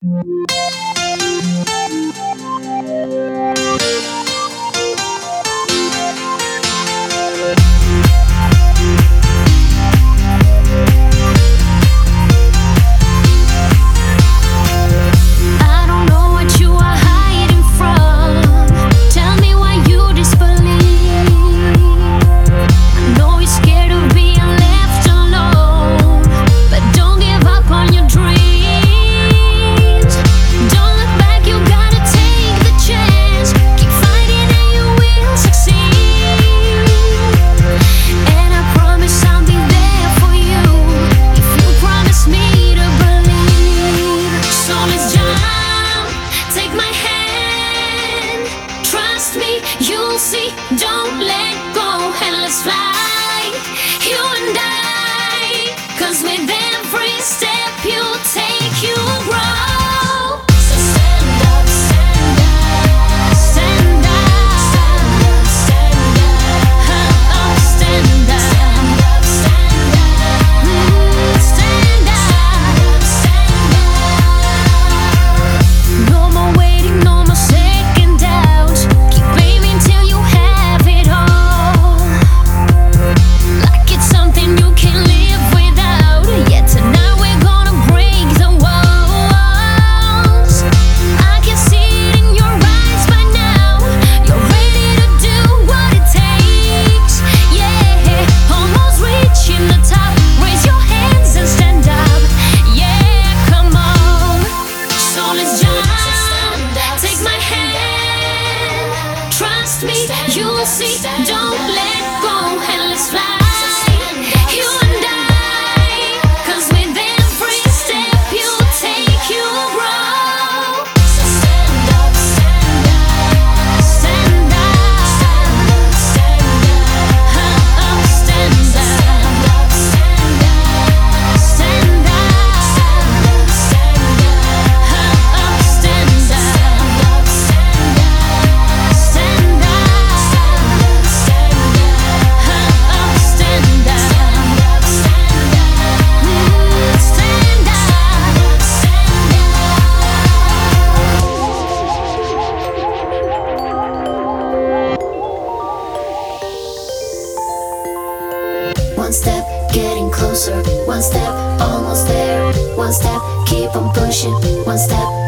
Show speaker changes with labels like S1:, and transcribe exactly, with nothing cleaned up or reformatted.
S1: I don't know what you are hiding from. Tell me why you disbelieve. I know you're scared of being left alone, but don't give up on your dreams. Don't look back, you gotta take the chance. Keep fighting and you will succeed. And I promise I'll be there for you if you promise me to believe. So let's jump, take my hand. Trust me, you'll see. Don't let go and let's fly, you and I. Cause with every step you take, you grow. So stand up, stand up, stand up, stand up, stand up, stand up, stand up, mm, stand up, stand up. No more waiting, no more second doubt. Keep aiming till you have it all. Like it's something you can live without. Yet tonight we're gonna break the walls. I can see it in your eyes by now. You're ready to do what it takes. Yeah, almost reaching the top. Raise your hands and stand up. Yeah, come on. So let's jump. Take my hand. Trust me, you'll see. Don't let go and let's fly. You and I. Cause with every step you take, you grow. So stand up, stand up, stand up, stand up, stand up, stand up, stand up, stand up, stand up, stand up, stand up, stand up, stand up, stand up, stand up, mm, stand up, stand up. One step, getting closer. One step, almost there. One step, keep on pushing. One step,